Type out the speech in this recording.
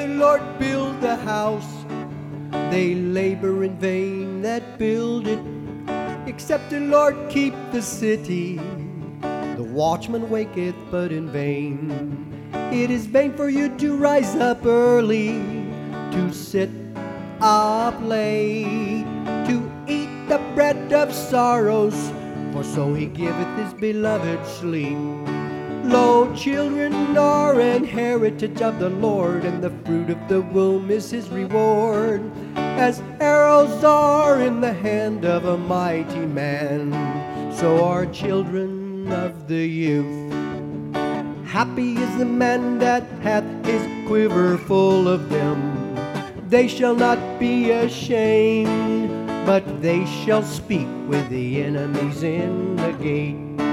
Lord build the house, they labor in vain that build it. Except the Lord keep the city, the watchman waketh but in vain. It is vain for you to rise up early, to sit up late, to eat the bread of sorrows, for so he giveth his beloved sleep. Lo, children are an heritage of the Lord, and the fruit of the womb is his reward. As arrows are in the hand of a mighty man, so are children of the youth. Happy is the man that hath his quiver full of them. They shall not be ashamed, but they shall speak with the enemies in the gate.